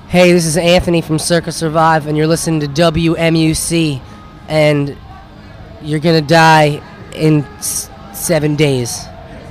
Hey, this is Anthony from Circa Survive, and you're listening to WMUC, and you're gonna die in 7 days.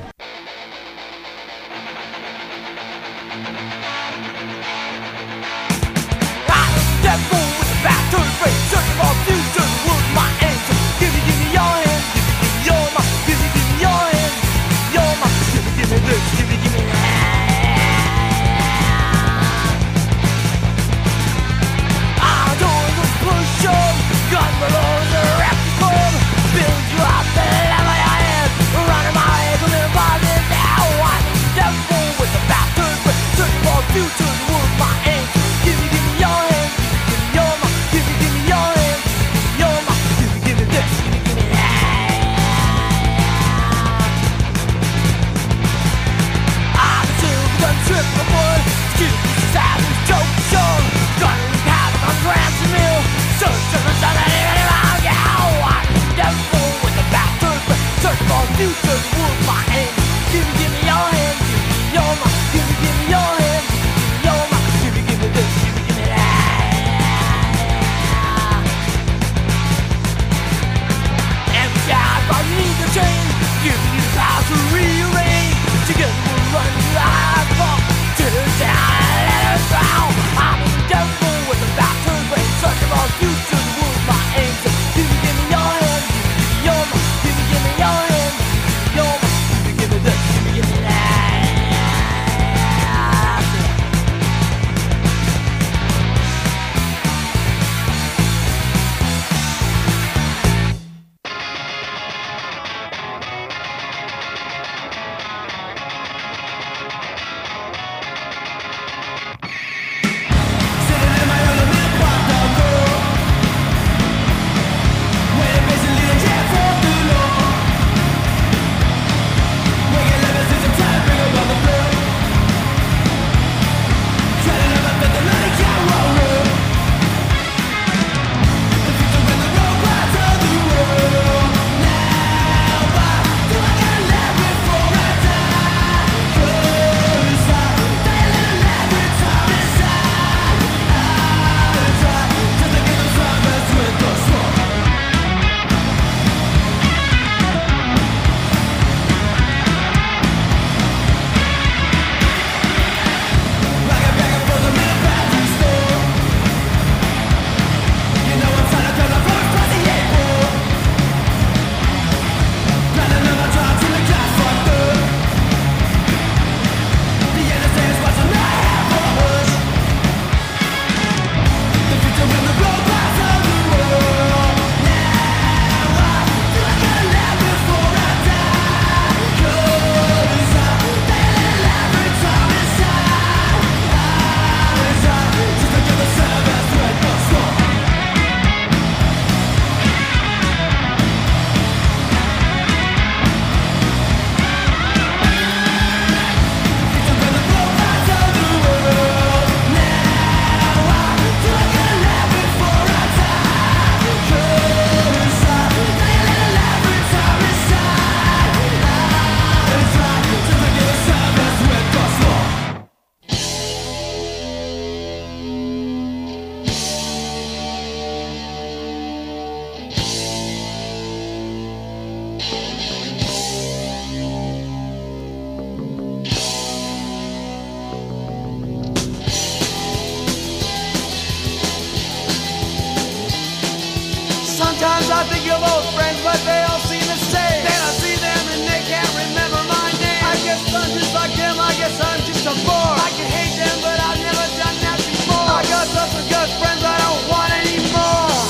Sometimes I think of old friends, but they all seem the same. Then I see them and they can't remember my name. I guess I'm just like them, I guess I'm just a bore. I can hate them, but I've never done that before. I got lots of good friends I don't want anymore.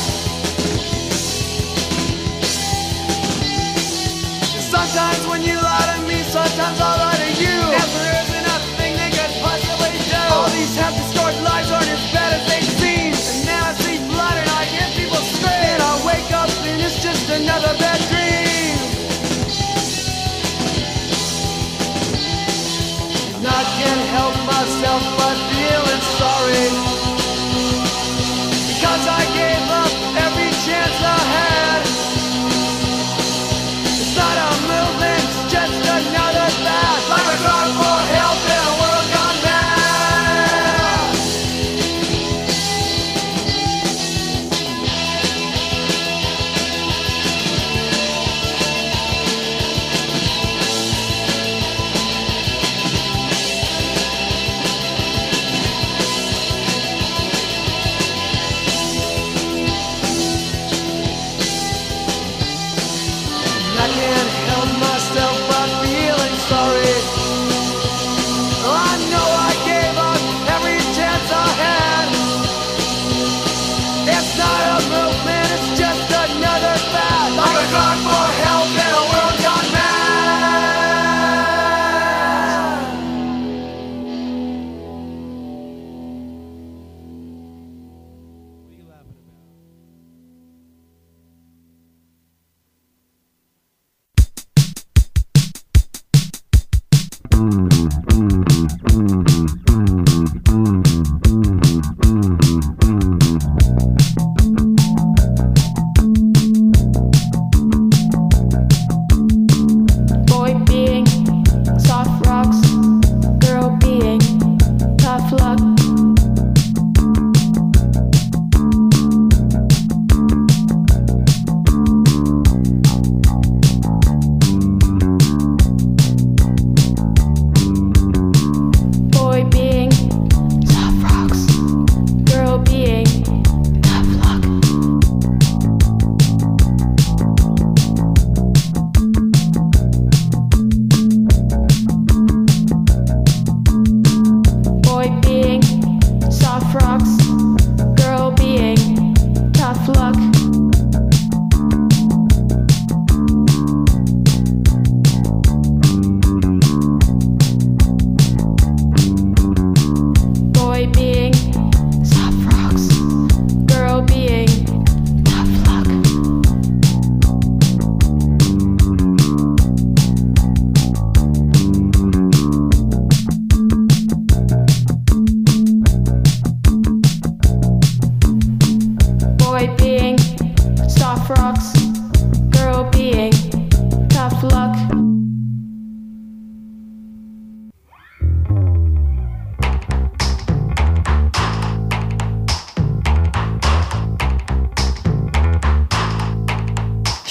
Sometimes when you lie to me, sometimes I'll lie to you. Never isn't a thing they could possibly do. All these half-distorted lies aren't as bad as they seem. And now I see blood and I hear people scream. And I wake up and it's just another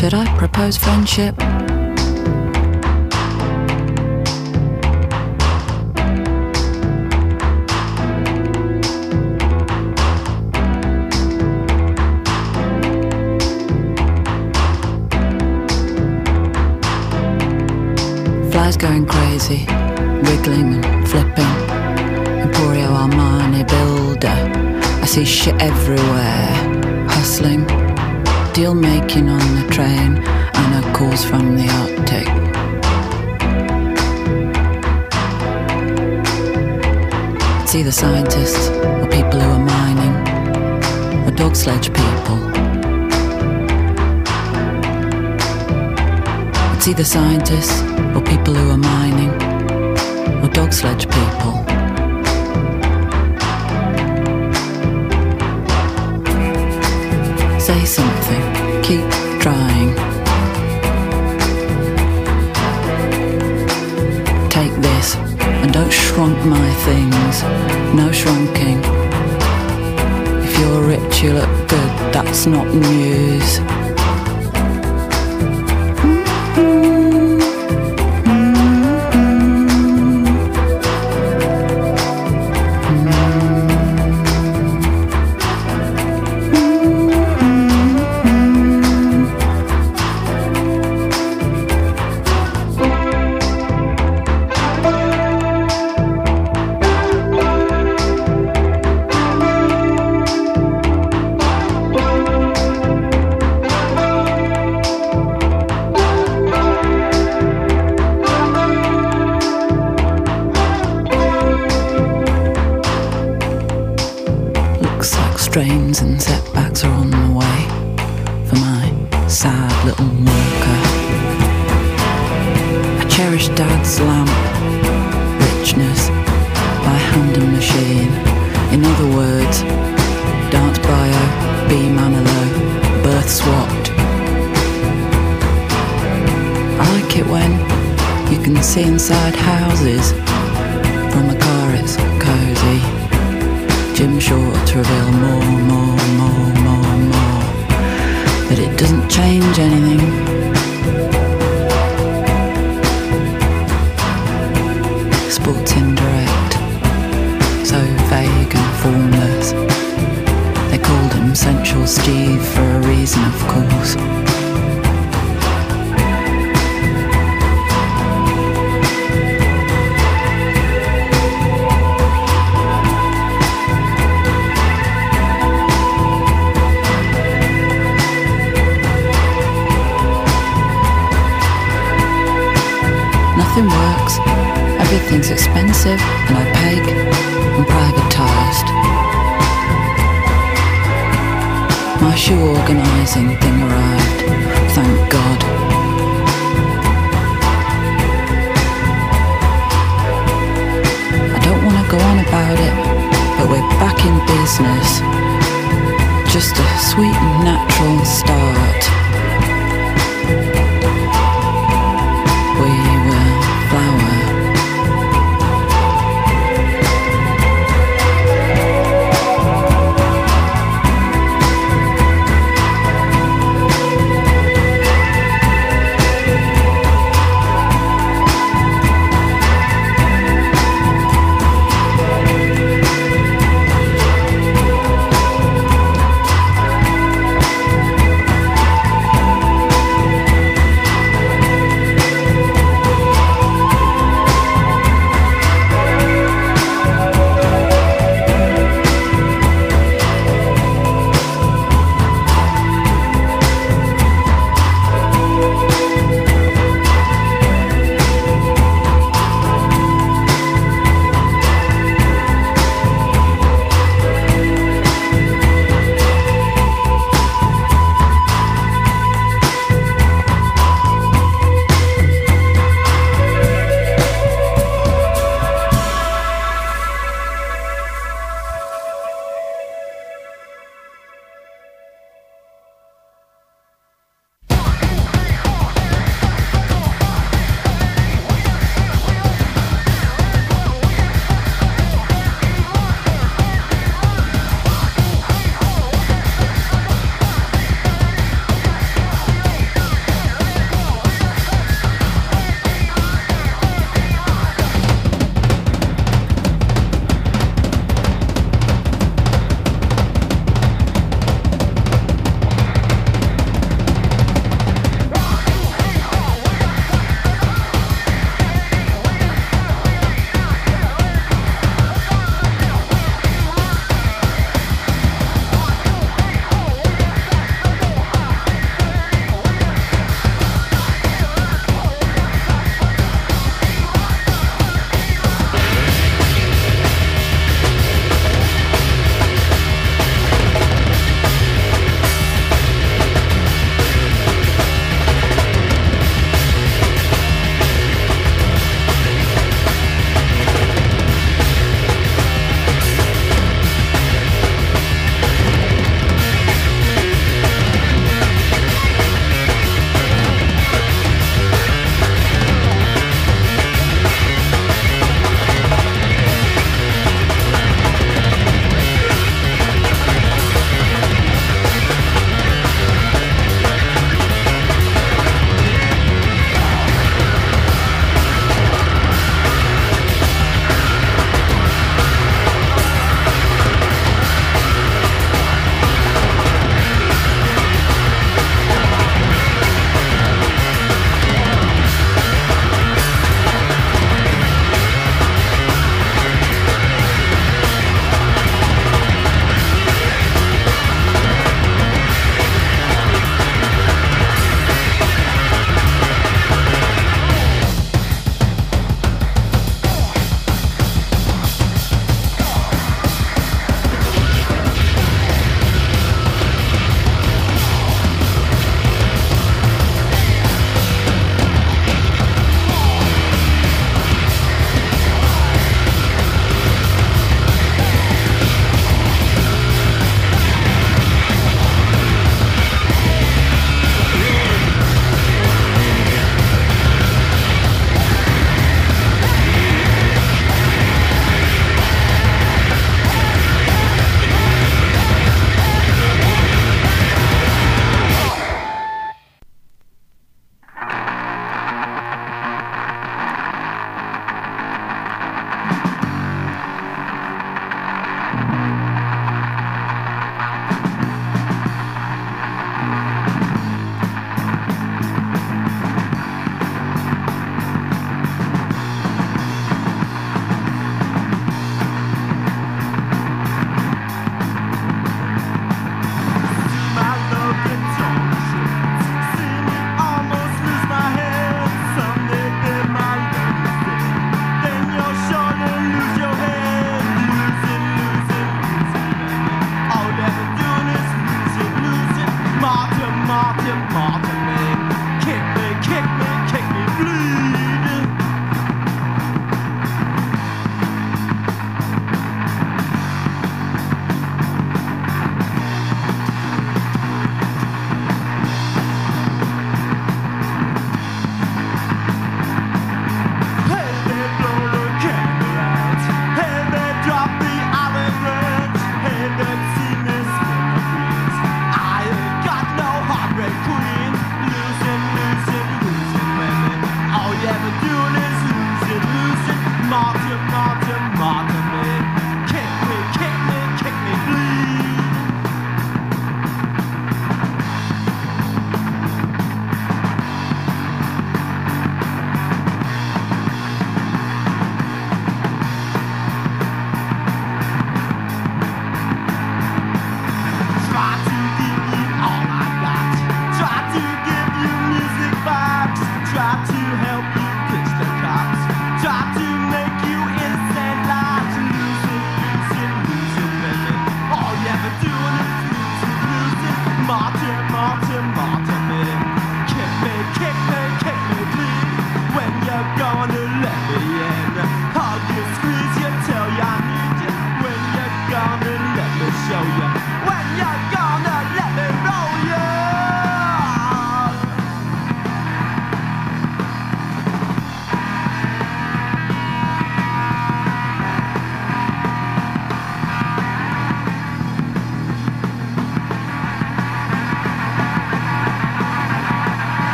Should I propose friendship? Flies going crazy, wiggling and flipping. Emporio Armani builder. I see shit everywhere. Hustling, deal making on the train. I know calls from the Arctic. It's either scientists or people who are mining, or dog sledge people. It's either scientists or people who are mining, or dog sledge people. Say something, keep trying. Take this and don't shrunk my things. No shrunking. If you're rich, you look good, that's not news. Strains and setbacks are on the way for my sad little walker. I cherish Dad's lamp, richness by hand and machine. In other words, dance bio, B Manilow, birth swapped. I like it when you can see inside houses. From a car it's cosy. Jim Short to reveal more. But it doesn't change anything. Sports indirect, so vague and formless. They called him Sensual Steve for a reason, of course. Nothing works, everything's expensive and opaque and privatised. My shoe organising thing arrived, thank God. I don't want to go on about it, but we're back in business. Just a sweet and natural start. We will flower.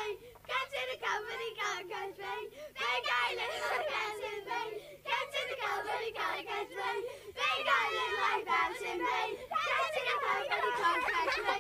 vain. Get to the company, can't catch me. Big island like bouncing me. Get to the company, can't catch me. Big island like bouncing me. Get to the company, can't catch me.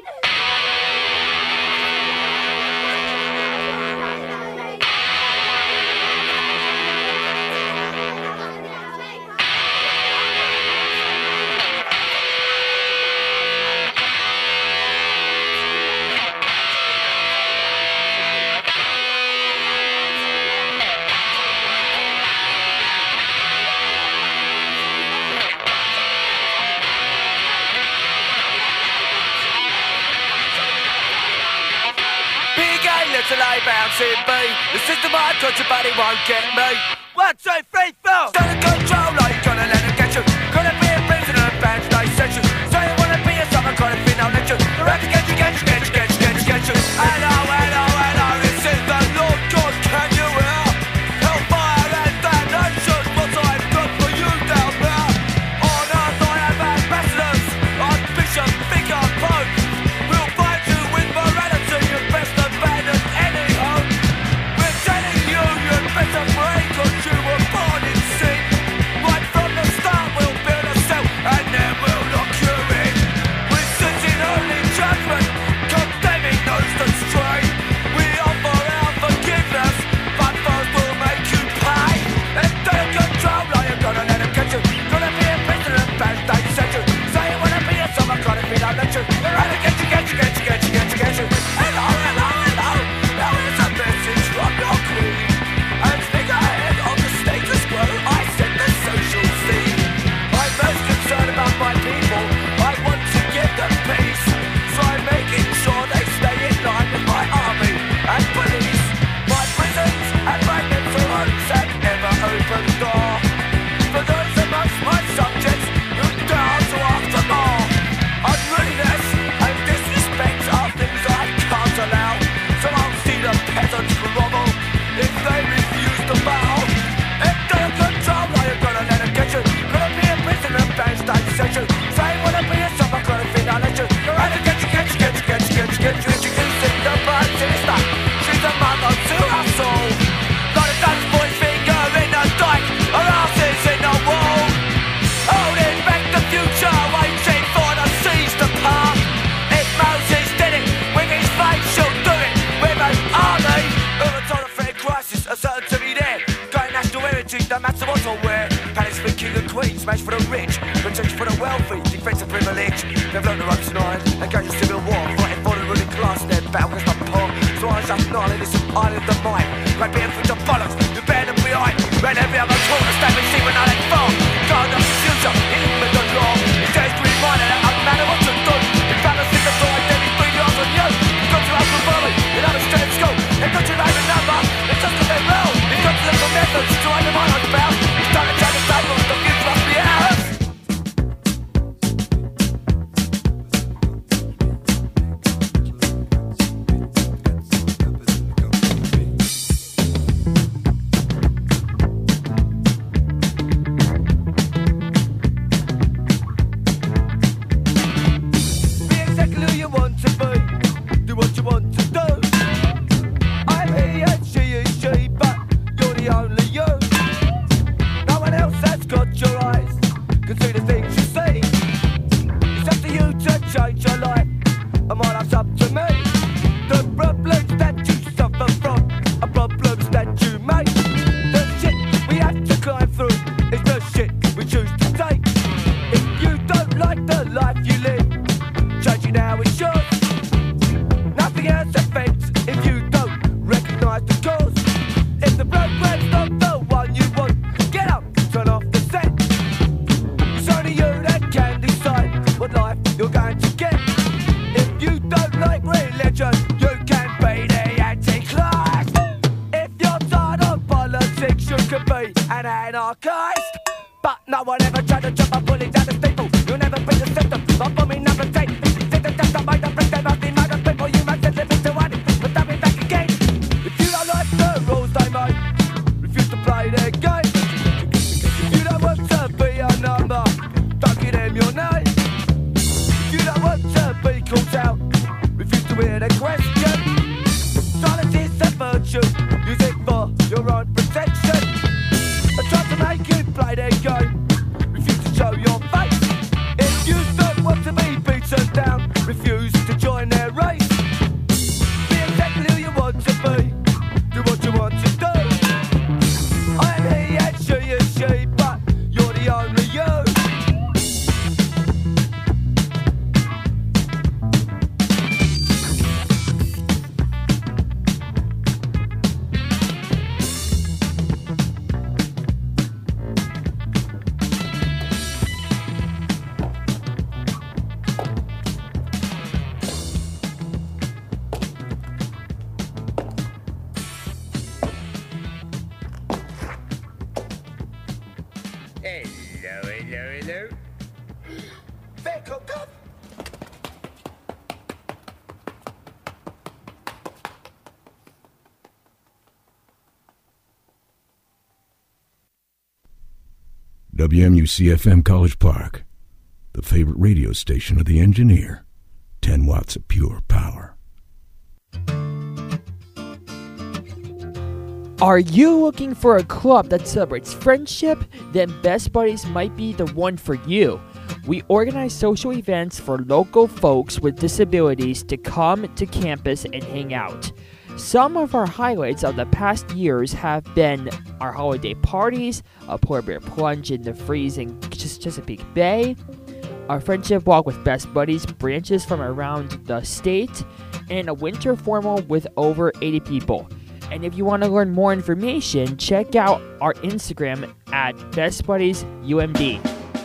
Till I bounce in me. The system I touch your body won't get me. 1, 2, 3, 4. Stand in control, like you're gonna let it get you. Gonna be a prisoner of bad state section. Say you wanna be a summer kind of thing, I'll let you. They're out to get you. Hello, this is the Lord God, can you hear? Hellfire and damnation, what I've done for you down there. On earth I have ambassadors, Archbishop, Vicar, Pope. We'll fight you with morality, you best abandon any hope. We're telling you, you'd better pray, cause you were born in sin. Right from the start we'll build a cell, and then we'll lock you in. We're sitting holy judgment, condemning those that stray. We offer our forgiveness, but first we'll make you pay. And take control, are you gonna let him catch you? Gonna be a prisoner of bad state section. Say you wanna be a summer kind of thing, I'll let you. They're out to get you. Hello, now here's a message from your queen. And think ahead on the status quo, I set the social scene. I'm most concerned about my people, I want to give them peace. So I'm making sure they stay in line with my army and police. My prisons and my mental homes have never opened door for those amongst my subjects who dare to ask for more. Unruliness and disrespect are things I can't allow. So I'll see the peasants grovel if they refuse to bow. If they're control, are you gonna let them get you? Gonna be a prisoner of bad state section. Say you wanna be a summer kind of thing, I'll let you. They're out to get you. Introducing the bird sinister. She's a mother to us all. Like a Dutch boy's finger in the dike, her asses in the wall. Holding back the future, waiting for the seas to part. If Moses did it with his faith, she'll do it with an army. Urban's on a fair crisis, a certain to be there. Going national heritage, no matter what or where. Palace for king and queen, smash for the rich, protection for the wealthy, defense of privilege. They've learned the ropes tonight, engaged in civil war, fighting for the ruling class. Their battle against the poor, so I shall not in this island of mine. Great being for the bollocks, you bear them behind. When every other talk, the state receive when I let fall. God of the future, in the law. It's days to remind that I'm matter what to do. If balance in the door, then we 3 yards on you. You've got to have the volley, you have a straight school. They've got to name a number, it's just that they're real. You've got to look for methods to undermine us about. It's time to change the table, the future must be ours. Be exactly who you want to be, do what you want to do. I'm he and she is she, but you're the only you. No one else has got your eyes, can see the things you see. It's up to you to change your life, and my life's up to me. The problems that you suffer from are problems that you make. The shit we have to climb through is the shit we choose to take. If you don't like the life you live, change it now it's yours. Nothing else affects if you don't recognise the cause. If the program's not the one you want, get up, turn off the set. It's only you that can decide what life you're going to get. If you don't like religion, you can be the Antichrist. If you're tired of politics, you could be an anarchist. But no one ever tried to jump a bully down the steeple. You'll never be the symptom of bombing number 10. Sit the test of mind and break them out the mind of people. You might just live into one, but they'll be back again. If you don't like the rules they make, refuse to play their game. If you don't want to be a number, don't give them your name. If you don't want to be called out, refuse to hear the question. Silence is the WMUC-FM College Park, the favorite radio station of the engineer. 10 watts of pure power. Are you looking for a club that celebrates friendship? Then Best Buddies might be the one for you. We organize social events for local folks with disabilities to come to campus and hang out. Some of our highlights of the past years have been our holiday parties, a polar bear plunge in the freezing Chesapeake Bay, our friendship walk with Best Buddies branches from around the state, and a winter formal with over 80 people. And if you want to learn more information, check out our Instagram at Best Buddies UMD.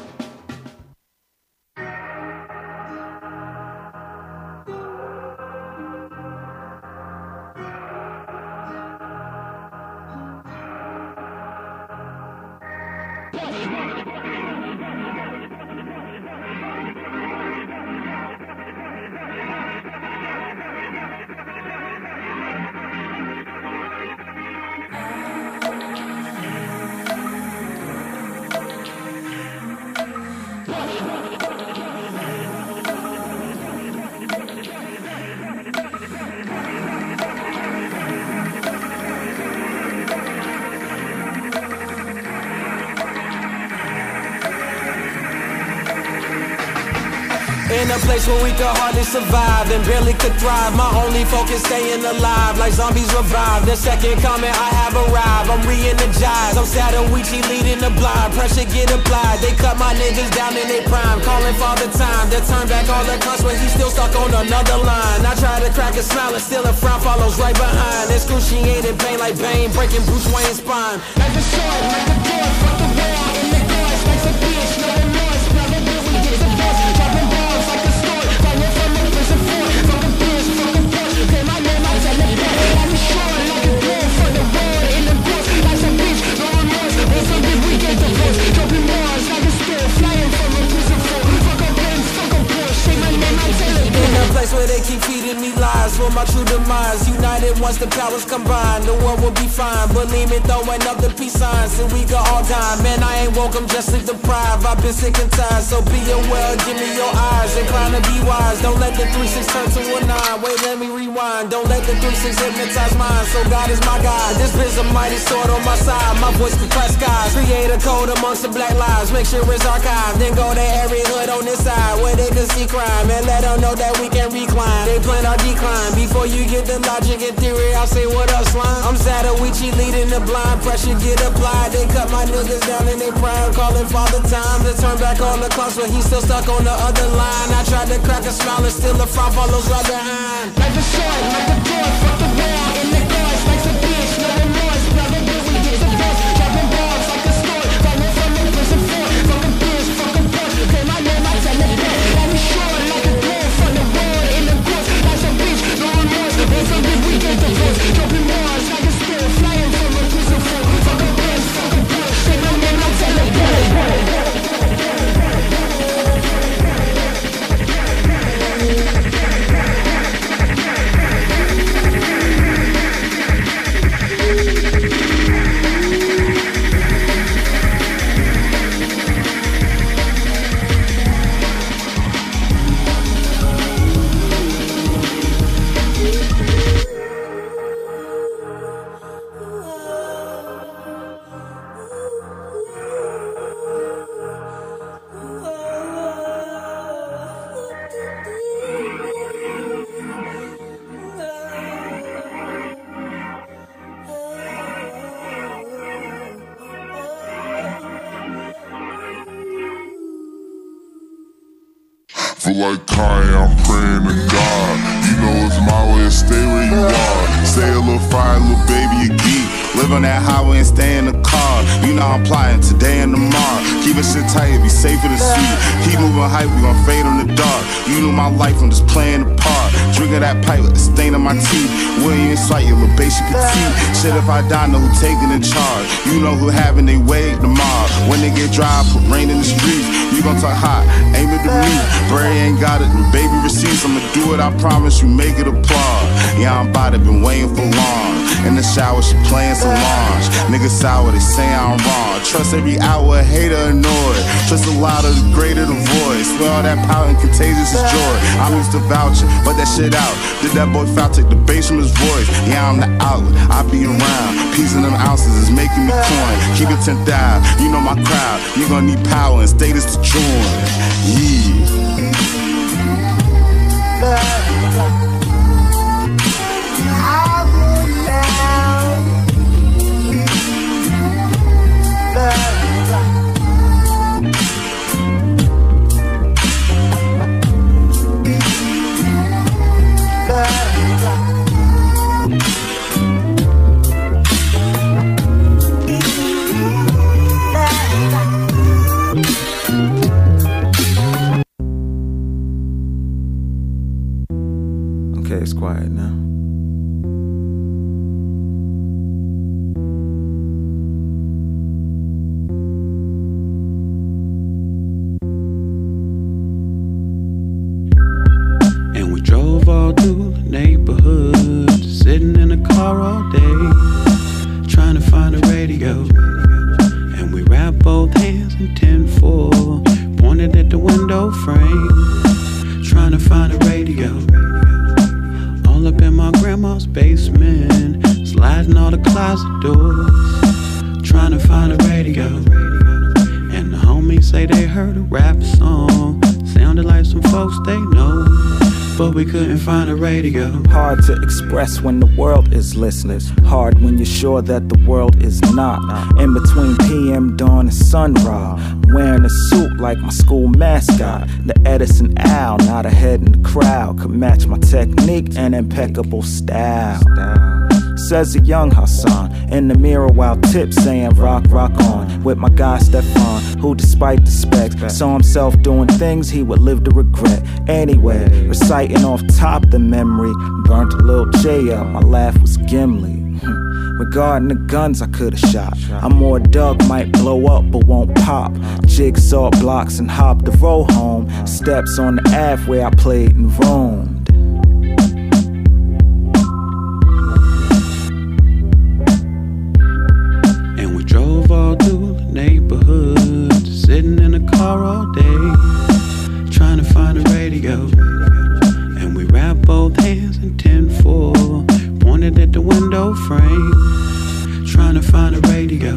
In a place where we could hardly survive and barely could thrive. My only focus staying alive, like zombies revive. The second comment, I have arrived. I'm re-energized. I'm Sadawichi leading the blind. Pressure get applied. They cut my niggas down in their prime, calling Father Time to turn back all the cunts when he's still stuck on another line. I try to crack a smile and still a frown follows right behind. Excruciating pain like Bane, breaking Bruce Wayne's spine. Like the sword, like the door, fuck the wall in the guards, like a bitch, no remorse. Never will we get the best. Dropping balls like a sword, falling from the prison floor. Fuck a bitch, fuck a bitch, pay my name, I tell it back. I'm sure like a door, fuck the wall in the course. Like a bitch, no remorse. Never will we get the best. Dropping balls like a sword, flying from the prison floor. Fuck a bitch, fuck a bitch, say my name, I tell it back. In a place where they keep feeding me lies for my true demise. United once the powers combine, the world will be fine. Believe me, throwing up the peace signs and we go all time. Man, I ain't woke, I'm just sleep deprived. I've been sick and tired, so be aware, give me your eyes. Incline to be wise, don't let the 3-6 turn to a 9. Wait, let me rewind, don't let the 3-6 hypnotize mine. So God is my God, this bit's a mighty sword on my side. My voice can crack skies, create a code amongst the black lives. Make sure it's archived, then go to every hood on this side where they can see crime and let them know that we can recline. They plan our decline, before you get the logic and theory, I'll say what up, slime. I'm Sadawichi leading the blind, pressure get applied. They cut my niggas down in their prime, calling Father Time to turn back all the clocks, but he's still stuck on the other line. I tried to crack a smile and still the frown follows right behind. Like the sword, like the door, fuck the wall in the guards, like a bitch, no remorse. Never will we get the best. Dropping balls like a sword, falling from the prison floor. Fuck a bitch, fuck a bitch, pay my name, I tell it back. I'm sure like a door, fuck the wall in the course. Like a bitch, no remorse. Never will we get the best. Dropping balls like a sword, flying from the prison floor. Fuck a bitch, say my name, I tell it back. Feel like Kanye, I'm praying to God. You know it's my way to stay where you are. Stay a little fire, little baby, a geek. Live on that highway and stay in the car. You know I'm plotting today and tomorrow. Keep it shit tight, be safe in the seat. Keep moving hype, we gon' fade on the dark. You know my life, I'm just playing the part. Drinking that pipe with the stain on my teeth. William in sight, your little basic petite. Shit, if I die, know who taking the charge. You know who having they way tomorrow. When they get dry, put rain in the streets. You gon' talk hot, aim it to me. Bray ain't got it, and baby receipts. I'ma do it, I promise you, make it applause. Yeah, I'm about it, been waiting for long. In the shower, she playing Solange. Niggas sour, they say I'm wrong. Trust every hour, hater annoyed. Trust a lot of the greater the voice. Swear all that power and contagious is joy. I'm used to vouching, but that shit out. Did that boy foul take the bass from his voice? Yeah, I'm the outlet, I be around. Piecing them ounces is making me coin. Keep it 10,000, you know my crowd. You gonna need power and status to join. Yeah. Okay, it's quiet now. And we drove all through the neighborhood, sitting in the car all day, trying to find a radio. And we wrapped both hands in tinfoil, pointed at the window frame, trying to find a radio. All up in my grandma's basement, sliding all the closet doors, trying to find a radio. And the homies say they heard a rap song, sounded like some folks they know, but we couldn't find a radio. Hard to express when the world is listening. Hard when you're sure that the world is not. In between PM dawn and sunrise, wearing a suit like my school mascot. The Edison Owl, not ahead in the crowd, could match my technique and impeccable style. Says a young Hassan in the mirror while tips saying rock, rock on. With my guy Stefan, who despite the specs saw himself doing things he would live to regret. Anyway, reciting off top the memory, burnt a little J up, my laugh was Gimli. Regarding the guns I could've shot, I'm more Doug, might blow up but won't pop. Jigsaw blocks and hop the road home, steps on the Ave where I played and roamed. Drove all through the neighborhood, sitting in the car all day, trying to find a radio. And we wrapped both hands in tinfoil, pointed at the window frame, trying to find a radio.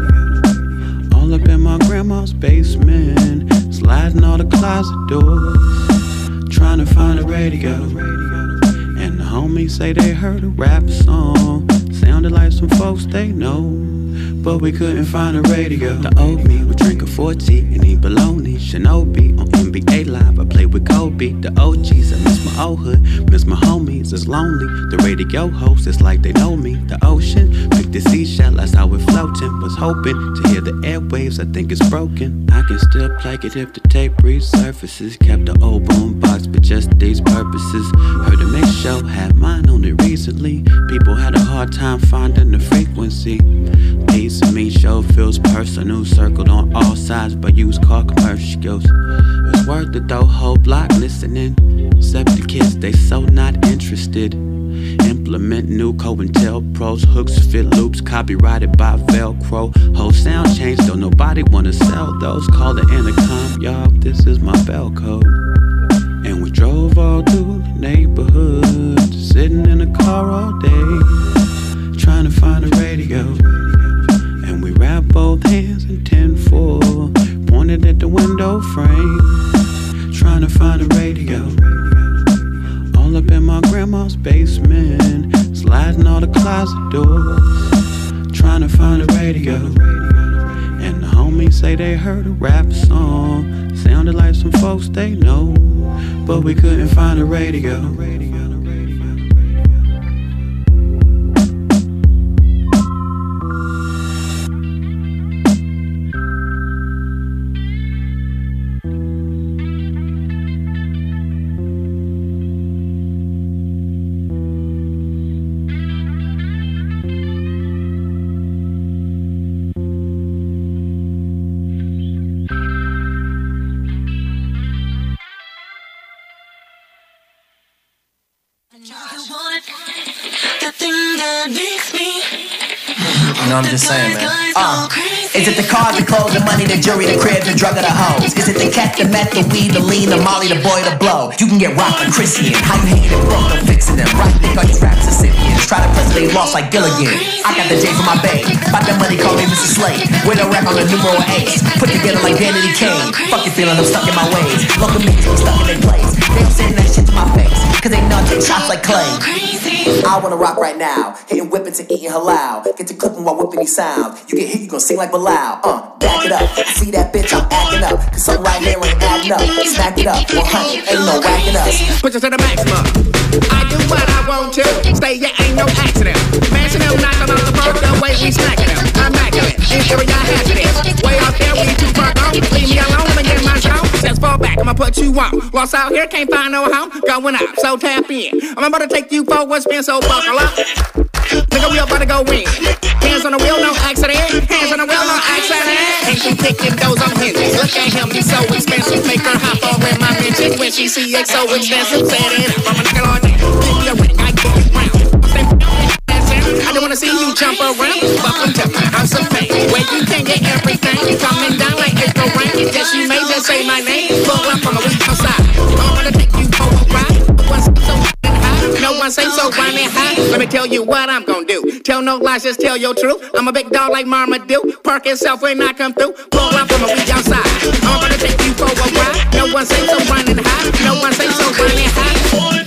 All up in my grandma's basement, sliding all the closet doors, trying to find a radio. And the homies say they heard a rap song, sounded like some folks they know, but we couldn't find a radio. The old me would drink a 40 and eat bologna. Shinobi on NBA Live, I played with Kobe. The OGs, I miss my old hood, miss my homies, it's lonely. The radio hosts, it's like they know me. The ocean, picked the seashell, that's how it floating. Was hoping to hear the airwaves, I think it's broken. I can still play it if the tape resurfaces. Kept the old boom box, but just these purposes. Heard a mix show, had mine on it recently. People had a hard time finding the frequency. Piece of me show feels personal, circled on all sides by used car commercials. It's worth it though, whole block listening. Except the kids, they so not interested. Implement new COINTELPRO's, hooks, fit loops, copyrighted by Velcro. Whole sound change, though nobody wanna sell those. Call the intercom, y'all, this is my bell code. And we drove all through the neighborhood, sitting in a car all day, trying to find a radio. And we wrapped both hands in tinfoil, pointed at the window frame, trying to find a radio. All up in my grandma's basement, sliding all the closet doors, trying to find a radio. And the homies say they heard a rap song, sounded like some folks they know, but we couldn't find a radio. know, I'm just saying, man. Is it the cars, the clothes, the money, the jewelry, the crib, the drug, or the hoes? Is it the cat, the meth, the weed, the lean, the molly, the boy, the blow? You can get rocked like Christian. How you hating it broke, no fixing them. Right, think all these raps are Scythians. Try to press they lost like Gilligan. I got the J for my babe. About that money, call me Mr. Slade. With a rap on the numero 8. Put together like Vanity Kane. Fuck your feeling, I'm stuck in my ways. Local niggas be stuck in their place. They don't say that shit to my face. Cause they know I take shots like Clay. I wanna rock right now. Hitting whippets and eating halal. Get to clipping while whipping these sounds. You get hit, you gon' sing like Bilal. Back it up. I see that bitch, I'm acting up. Cause something right here ain't adding up. Smack it up. 100, ain't no whacking us. Push it to the maximum. I do what I want to. Stay, yeah, ain't no accident. Mashing them, knocking off the bird, the way we smacking them. Immaculate. In area hazardous. Way out there, we too far gone. Leave me alone, I'ma get my zone. Just fall back, I'ma put you on. Lost out here, can't find no home. Going out, so tap in. I'm about to take you for what's been, so buckle up. Nigga, we about to go in. Hands on the wheel, no accident. Hands on the wheel, no accident. Ain't you picking those on hinges? Look at him, he's so expensive. Make her hop over in my mentions when she see it so expensive. Set it up, I'ma knock it on down. Give me a ring, I get it round. I don't wanna see you jump around. Welcome to my house of pain, where you can get everything. Coming down like April rain. Yes, you may just say my name. Pull up on the week outside. I'm gonna take you for a ride. No one say so grinding high. Let me tell you what I'm gonna do. Tell no lies, just tell your truth. I'm a big dog like Marmaduke. Park yourself when I come through. Pull up from a week outside. I'm gonna take you for a ride. No one say so grinding high. No one say so grinding high.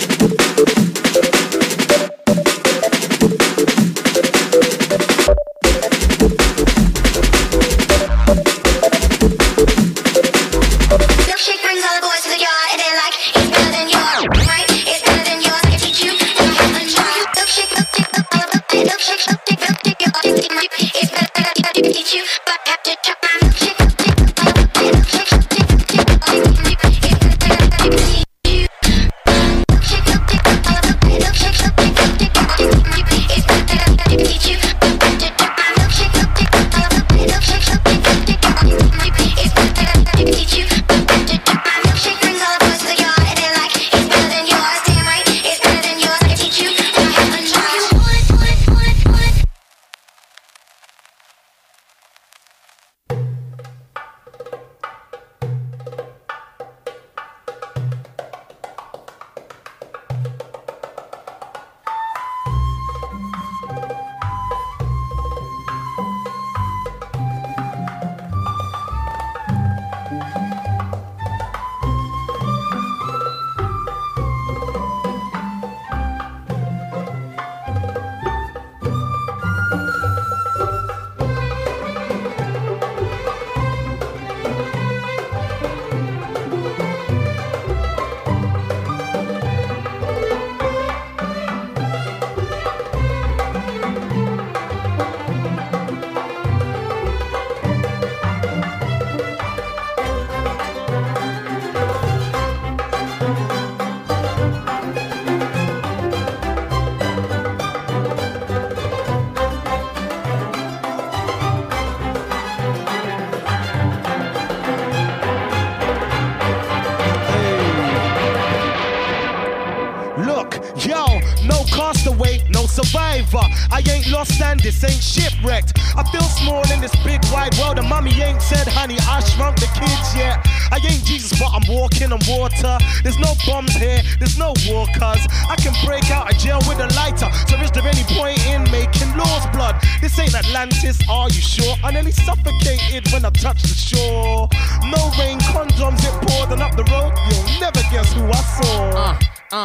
Survivor, I ain't lost and this ain't shipwrecked. I feel small in this big wide world and mommy ain't said, honey, I shrunk the kids yet. I ain't Jesus, but I'm walking on water. There's no bombs here, there's no war, cuz I can break out of jail with a lighter. So is there any point in making laws, blood? This ain't Atlantis, are you sure? I nearly suffocated when I touched the shore. No rain, condoms, it poured on up the road. You'll never guess who I saw.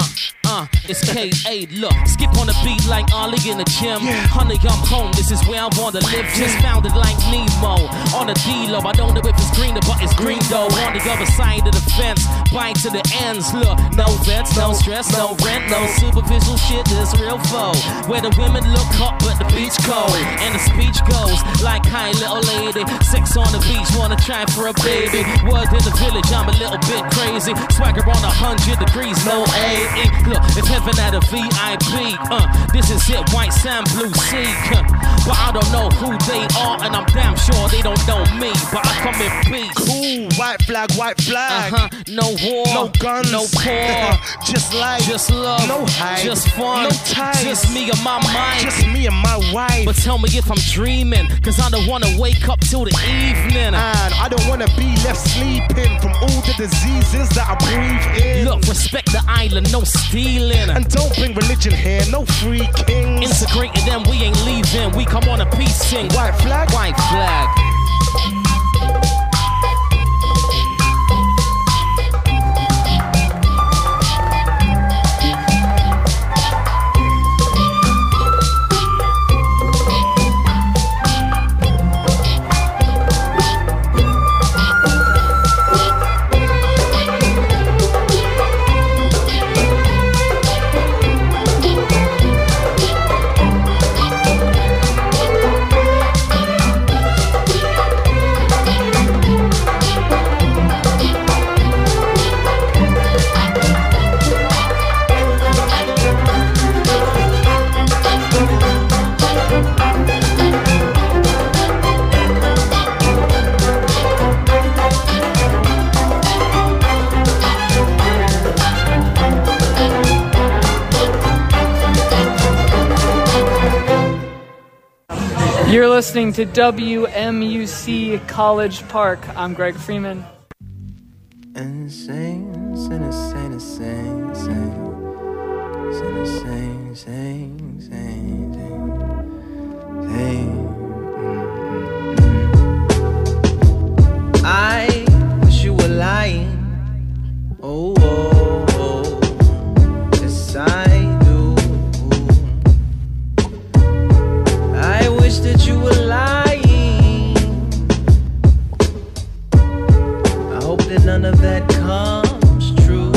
It's K.A. Look, skip on the beat like Ollie in the gym. Honey, I'm home, this is where I wanna live. Just found it like Nemo on the D-Lo. I don't know if it's greener, but it's green though. On the other side of the fence, bite to the ends. Look, no vets, no stress, no rent, no superficial shit. This real foe, where the women look hot but the beach cold. And the speech goes like, hi little lady, sex on the beach, wanna try for a baby. Word in the village, I'm a little bit crazy. Swagger on 100 degrees, no AE. Look, it's heaven at a VIP. This is it, white sand, blue sea. but I don't know who they are, and I'm damn sure they don't know me. But I come in peace. Cool, white flag, white flag. No war, no guns, no poor. Just life, just love, no hype, just fun, no ties, just me and my mind, just me and my wife. But tell me if I'm dreaming, cause I don't wanna wake up till the evening. And I don't wanna be left sleeping from all the diseases that I breathe in. Look, respect the island, no stealing. And don't bring religion here, no free kings. Integrated them, we ain't leaving. We come on a peace thing. White flag, white flag. You're listening to WMUC College Park. I'm Greg Freeman. Insane, insane, insane, insane, insane, insane, insane, insane. I wish you were lying. Oh, oh, oh. Yes, I do. I wish that you were lying. I hope that none of that comes true.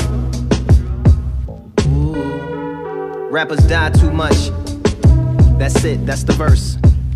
Ooh. Rappers die too much. That's it, that's the verse.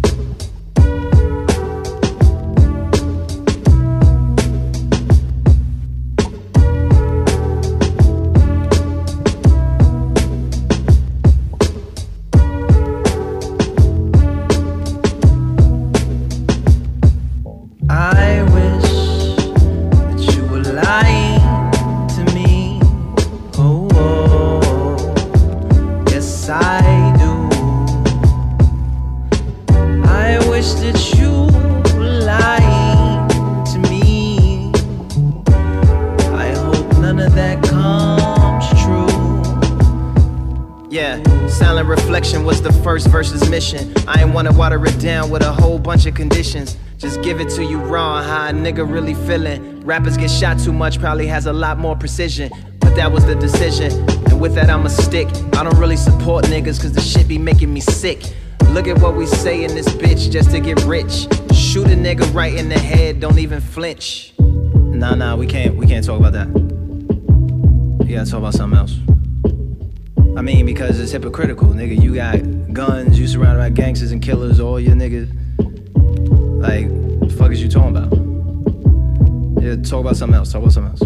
Was the first verse's mission. I ain't wanna water it down with a whole bunch of conditions. Just give it to you raw, how a nigga really feeling. Rappers get shot too much, probably has a lot more precision. But that was the decision, and with that I'ma stick. I don't really support niggas, cause the shit be making me sick. Look at what we say in this bitch just to get rich. Shoot a nigga right in the head, don't even flinch. Nah, we can't talk about that. We gotta talk about something else. I mean, because it's hypocritical, nigga. You got guns, you surrounded by gangsters and killers, all your niggas. Like, what the fuck is you talking about? Yeah, talk about something else,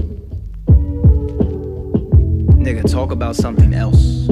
Nigga, talk about something else.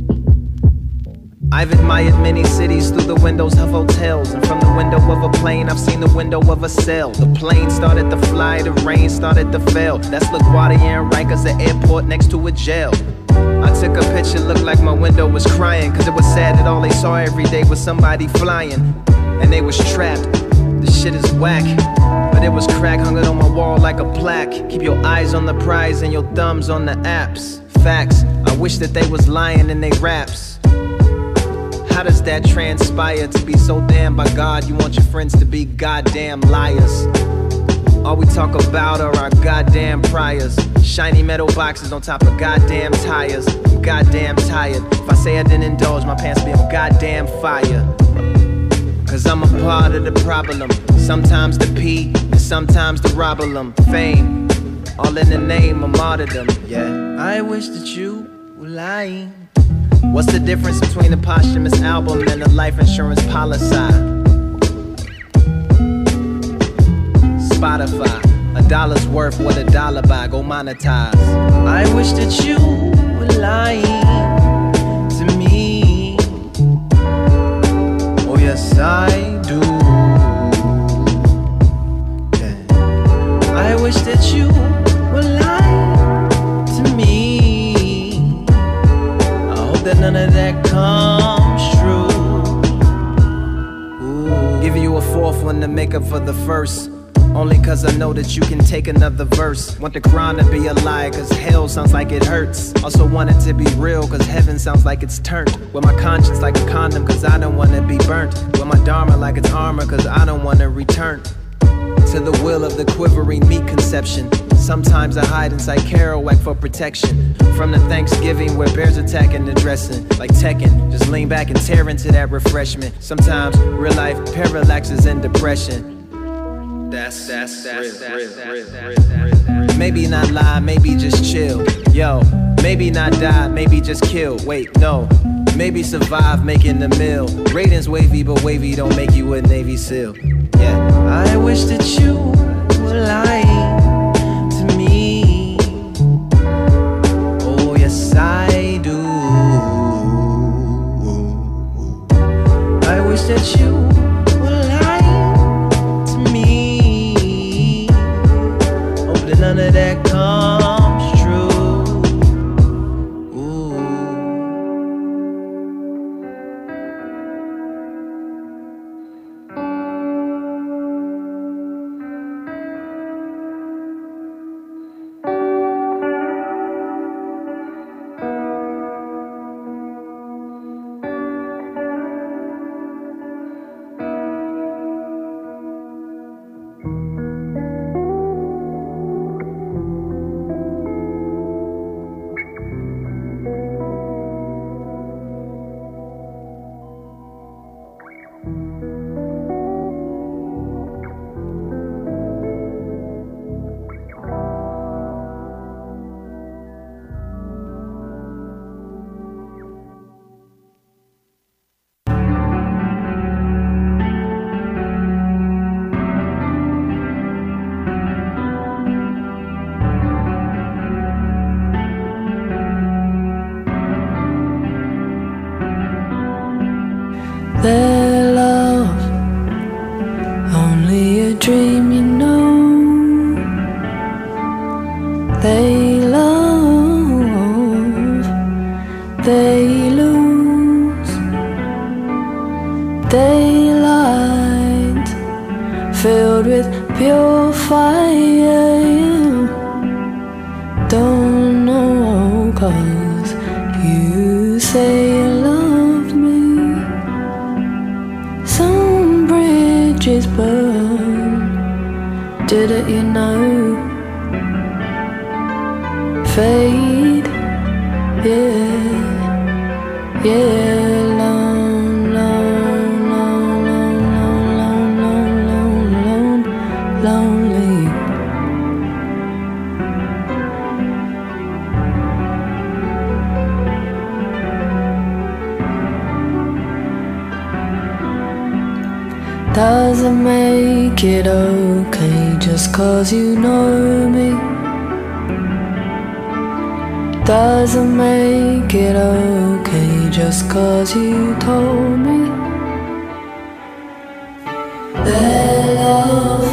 I've admired many cities through the windows of hotels. And from the window of a plane, I've seen the window of a cell. The plane started to fly, the rain started to fail. That's LaGuardia and Rikers, the airport next to a jail. I took a picture, looked like my window was crying, cause it was sad that all they saw every day was somebody flying. And they was trapped, this shit is whack. But it was crack, hung it on my wall like a plaque. Keep your eyes on the prize and your thumbs on the apps. Facts, I wish that they was lying in they raps. How does that transpire to be so damned by God? You want your friends to be goddamn liars. All we talk about are our goddamn priors. Shiny metal boxes on top of goddamn tires. I'm goddamn tired. If I say I didn't indulge, my pants be on goddamn fire. Cause I'm a part of the problem. Sometimes the P and sometimes the robberlum. Fame, all in the name of martyrdom. Yeah, I wish that you were lying. What's the difference between a posthumous album and a life insurance policy? Spotify, $1's worth what $1 buy, go monetize. I wish that you were lying to me. Oh yes, I fourth one to make up for the first. Only cause I know that you can take another verse. Want the Quran to be a lie cause hell sounds like it hurts. Also want it to be real cause heaven sounds like it's turned. With my conscience like a condom cause I don't wanna be burnt. With my dharma like it's armor cause I don't wanna return to the will of the quivering meat conception. Sometimes I hide inside Kerouac for protection from the Thanksgiving where bears attacking the dressing. Like Tekken, just lean back and tear into that refreshment. Sometimes real life parallaxes and depression. That's maybe not lie, maybe just chill. Yo, maybe not die, maybe just kill. Wait, no, maybe survive making the meal. Ratings wavy, but wavy don't make you a Navy SEAL. Yeah, I wish that you were lying to me. Oh yes I do. I wish that you none of that comes true. Ooh. Their love, only a dream, you know. They love, they lose. Daylight filled with pure fire. You don't know 'cause you say you love me. Some bridges burn, didn't you know? Fade, yeah, yeah, long, long, long, long, long, long, long, long, lonely. Doesn't make it okay just 'cause you know me. Doesn't make it okay just 'cause you told me. That love,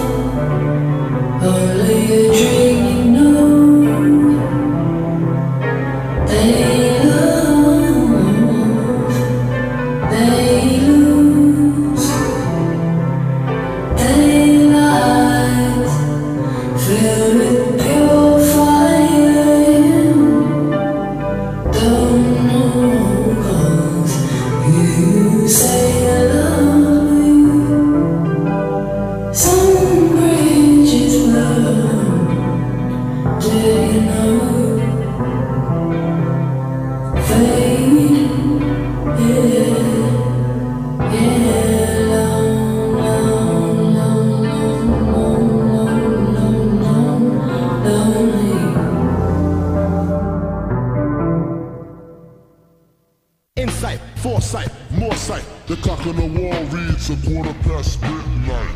only a dream, you know. They love, they lose. Daylight filled with pure fire. Don't know 'cause you say you love me. Some bridges burn, do you know? Fade, yeah, yeah, long, long, long, long, long, long, long, lonely. Insight, foresight, more sight. The clock on the wall reads a midnight.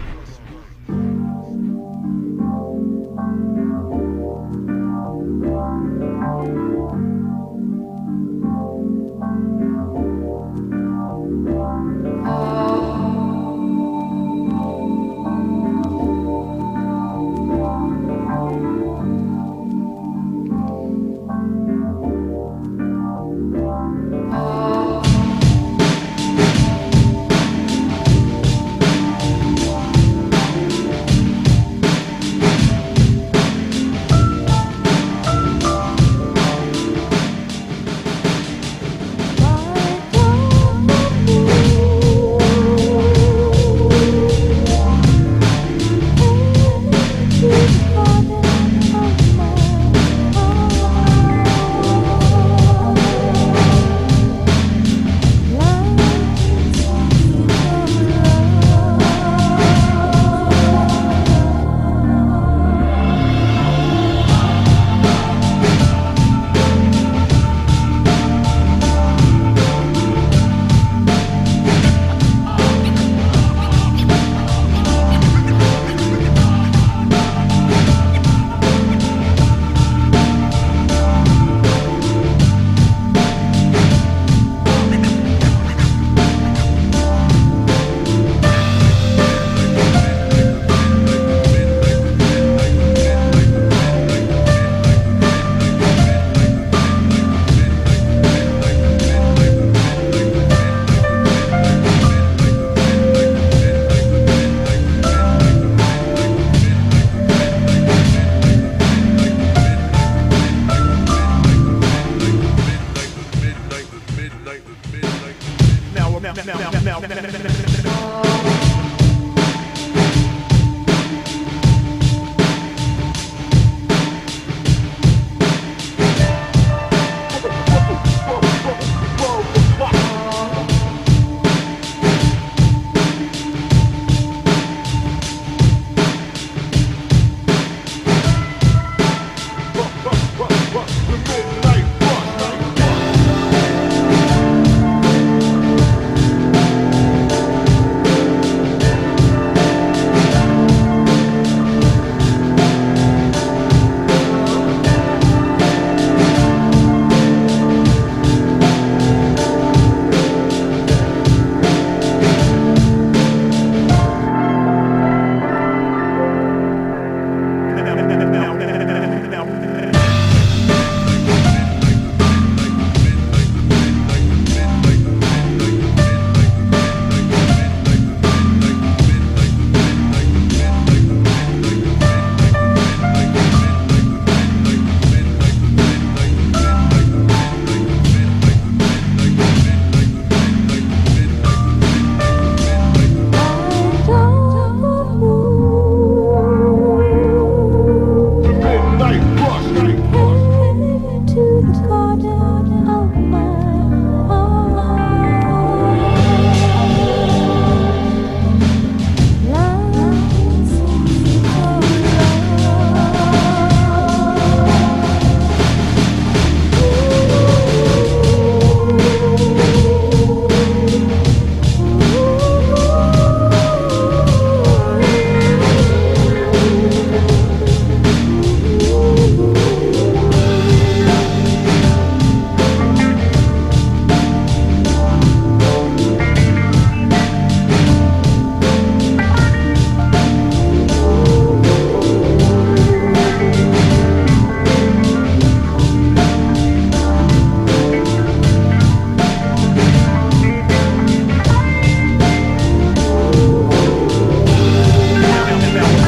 Bang.